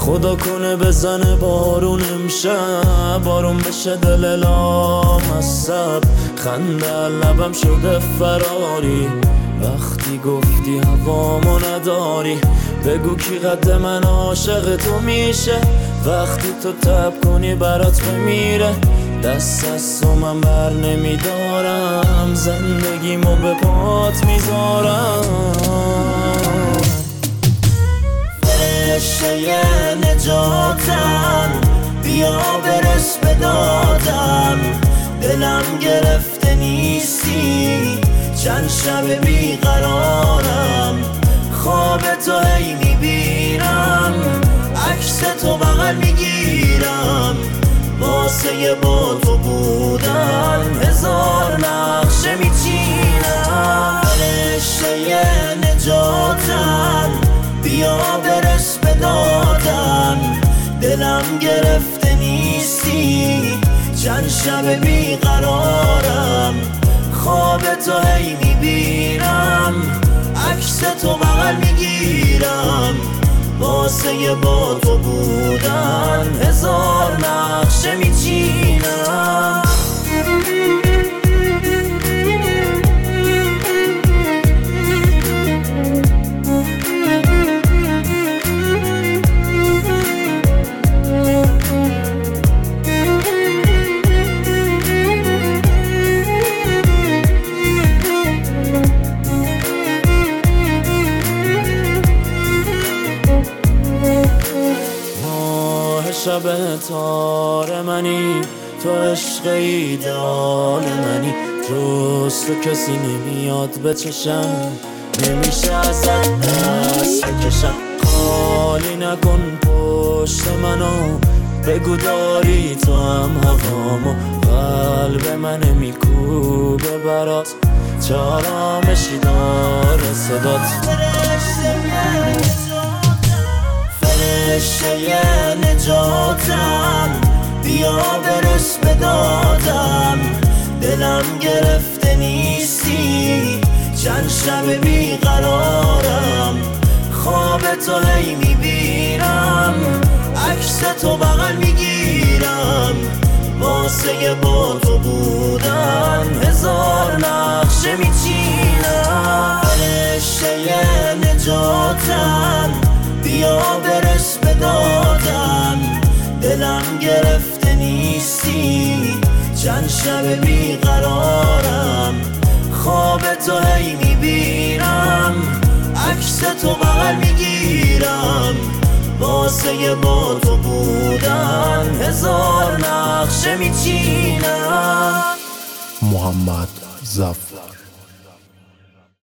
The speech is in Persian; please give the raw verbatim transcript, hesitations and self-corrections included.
خدا کنه بزنه بارون امشب، بارون بشه دل لامصب. خنده لبم شده فراری وقتی گفتی هوامو نداری. بگو کی قد من عاشق تو میشه وقتی تو تب کنی برات بمیره. دست از تو من بر نمیدارم، زندگیمو به پات میذارم. فرشته نجاتم بیا برس به دادم، دلم گرفته نیستی چند شب بیقرارم. خواب تو هی میبینم، عکس تو بغل میگیرم، واسه با تو بودن هزار نقشه میچینم. فرشته نجاتم بیا برس به دادم، دلم گرفته نیستی چند شب بیقرارم. خواب تو هی میبینم، عکس تو بغل میگیرم، واسه با تو بودن هزار نقشه میچینم. شب تار منی تو عشق ایدال منی، جز تو کسی نمیاد به چشم، نمیشه ازت دست بکشم. خالی نکن پشت منو، بگو داری تو هم هوامو. قلب من میکوبه برات، چه آرامشی داره صدات. فرشته نجاتم بیا برس به دادم، دلم گرفته نیستی چند شب بیقرارم. خواب تو هی میبینم، عکس تو بغل میگیرم، واسه با تو بودن هزار نقشه میچینم. فرشته نجاتم بیا برس به دادم، دلم گرفته نیستی چند شب بیقرارم. خواب تو هی میبینم، عکس تو بغل میگیرم، واسه با تو بودن هزار نقشه میچینم. محمد ظفر.